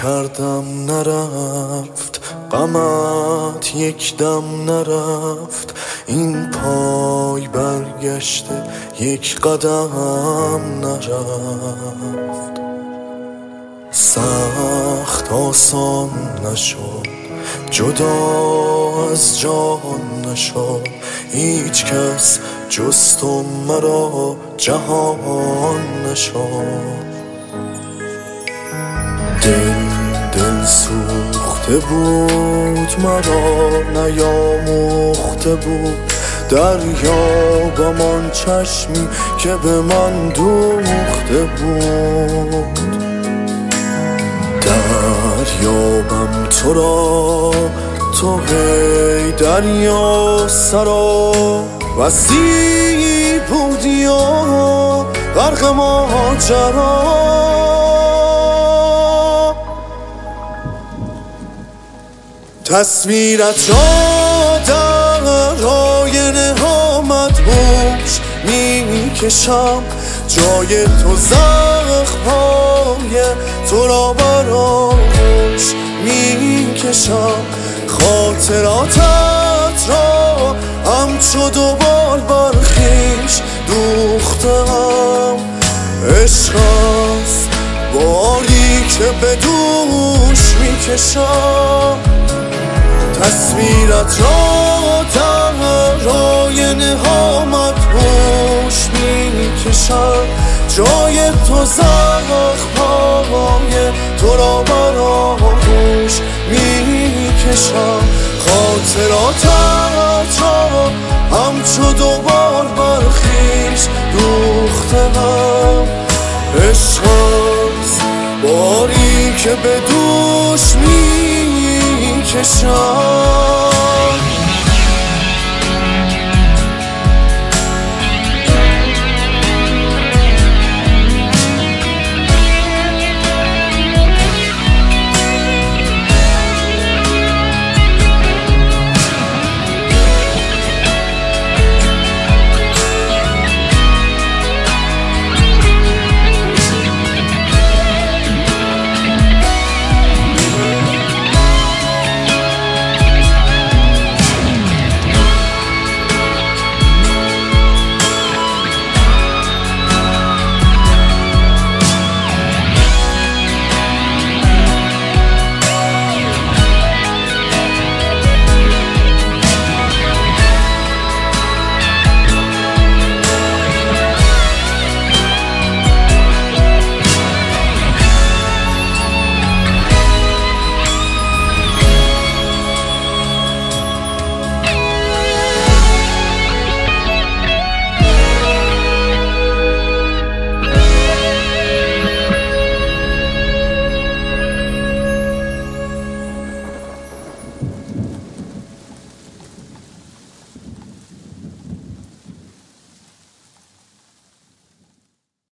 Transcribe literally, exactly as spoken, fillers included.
کردم نرفت، غمت یک دم نرفت، این پای برگشته یک قدم نرفت. سخت آسان نشد، جدا از جان نشد، هیچ کس جز تو مرا جهان نشد. دل دل سوخته بود مرا نیاموخته بود، دریا گمان چشمی که به من دوخته بود. دریابم تو را تو هی دریا سرا، وسیع بودی و غرق ماجرا. تصویرت را در آینه ها مدهوش می کشم، جای تو زخم‌های تو را بر آغوش می کشم. خاطراتت را همچو دوبال برخیش دوختم. عشق است باری که به دوش می کشم. تصویرت را در آینه ها مدهوش می کشم، جای تو زخم‌های تو را بر آغوش می کشم. خاطراتت را همچو دوبال برخیش دوختم. عشق است باری که به دوش می کشم.